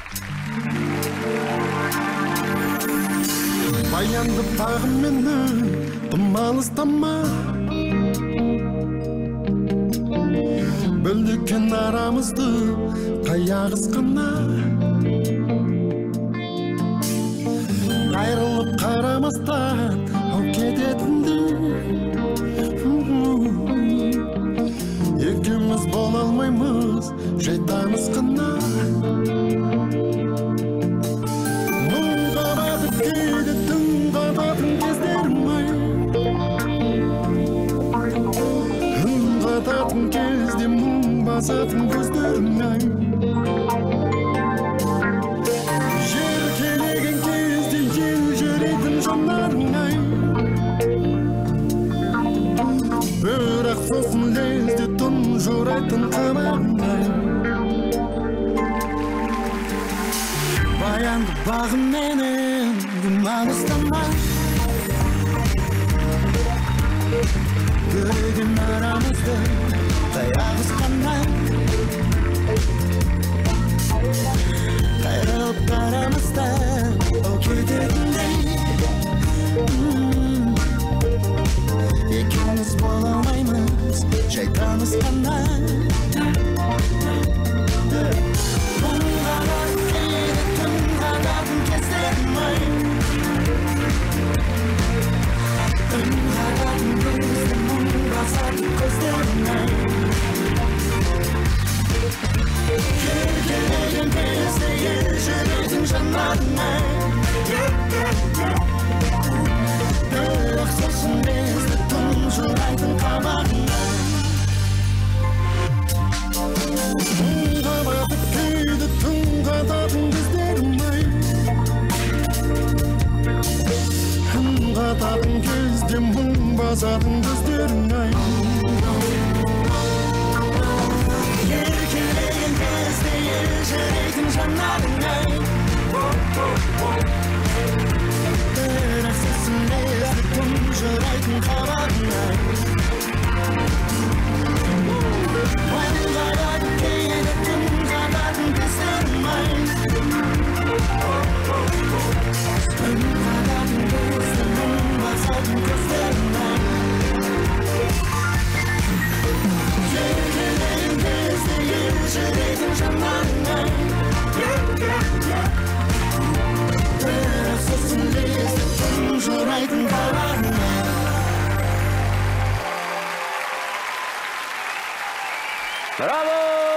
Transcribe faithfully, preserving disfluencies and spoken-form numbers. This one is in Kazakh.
Баянды бағым мені тымалыстама, бүлдіккен арамызды қаяғысқана, қайрылып қарамастан ау кететінді, екеуміз бола алмаймыз жай танысқана. Қататын кезде мұң басатын көздерің ай, жер келеген кезде ел жүретін жандарың ай, бірақ сосын лезде тұнжырайтын қабағың ай. Баянды бағым менен күмән ұстама, көреген арамызды қаяғысқана, қайрылып қарамызда ау кететіндей, екеуміз бола алмаймыз жай танысқана. Мұңға келеді түн қағатын кездерім ай, түн қағатын кезде мұң басатын көздерің ай, жер келеген кезде ел жүретін жандарың ай, бірақ сосын лезде тұнжырайтын қабағың ай. Мұңға батып кейде түн қататын кездерім ай, түн қататын кезде мұң басатын көздерің ай, жер келеген кезде ел жүретін жандарың ай, бірақ сосын лезде тұнжырайтын қабағың ай. Мұңға батып кейде түн қататын кездерім ай, түн қататын кезде мұң басатын көздерің ай, жер келеген кезде ел жүретін жандарың ай, бірақ сосын лезде тұнжырайтын қабағың ай. Браво!